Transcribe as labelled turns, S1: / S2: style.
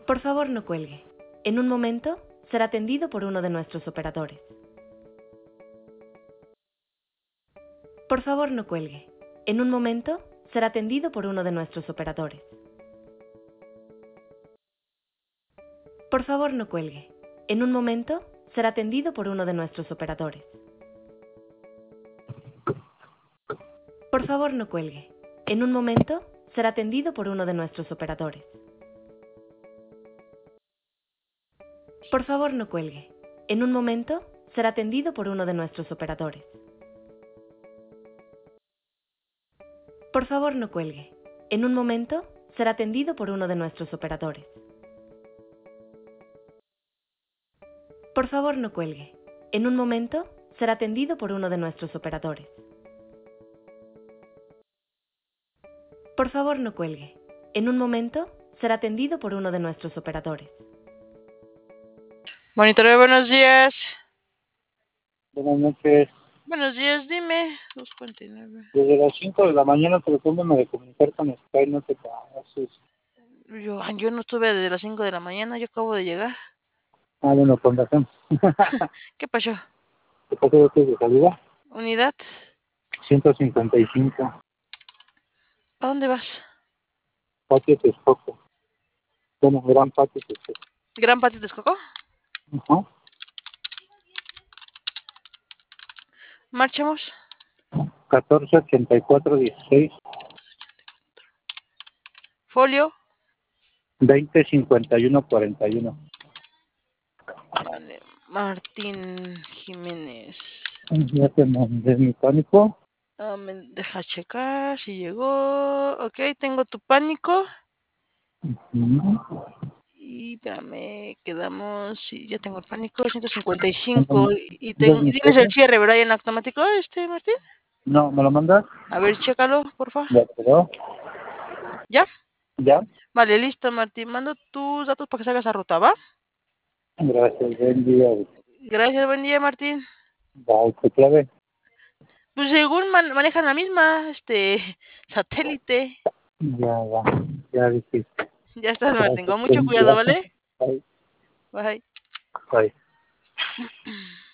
S1: Por favor, no cuelgue. En un momento, será atendido por uno de nuestros operadores. Por favor, no cuelgue. En un momento, será atendido por uno de nuestros operadores. Por favor, no cuelgue. En un momento, será atendido por uno de nuestros operadores. Por favor, no cuelgue. En un momento, será atendido por uno de nuestros operadores. Por favor, no cuelgue. En un momento, será atendido por uno de nuestros operadores. Por favor, no cuelgue. En un momento, será atendido por uno de nuestros operadores. Por favor, no cuelgue. En un momento, será atendido por uno de nuestros operadores. Por favor, no cuelgue. En un momento, será atendido por uno de nuestros operadores.
S2: Monitoreo, buenos días.
S3: Buenas noches.
S2: Buenos días, dime. 2:49.
S3: Desde las 5 de la mañana tratándome de comunicar con Sky, no te pases.
S2: Yo no estuve desde las 5 de la mañana, yo acabo de llegar.
S3: Ah, bueno, con razón.
S2: ¿Qué pasó?
S3: ¿Te pasó de salida?
S2: ¿Unidad?
S3: 155.
S2: ¿A dónde vas?
S3: Patio Texcoco. Bueno, Gran Patio Texcoco.
S2: ¿Gran Patio Texcoco?
S3: Ajá.
S2: Marchemos.
S3: 148416
S2: Folio.
S3: 205141.
S2: Vale. Martín Jiménez.
S3: Ya te mandé mi pánico.
S2: Deja checar si llegó. Ok, tengo tu pánico. Y espérame, quedamos. Sí, ya tengo el pánico. 155. Y tienes el cierre, ¿verdad? En automático, Martín.
S3: No, ¿me lo mandas?
S2: A ver, chécalo, porfa.
S3: Ya quedó.
S2: ¿Ya?
S3: ¿Ya?
S2: Vale, listo, Martín. Mando tus datos para que salgas a ruta, ¿va?
S3: Gracias, buen día.
S2: Gracias, buen día, Martín.
S3: Bye, ¿qué clave?
S2: Pues según manejan la misma, satélite.
S3: Ya va, ya dijiste.
S2: Ya estás, Martín.
S3: Gracias,
S2: Con mucho
S3: buen
S2: cuidado,
S3: día.
S2: ¿vale?
S3: Bye.
S2: Bye.
S3: Bye.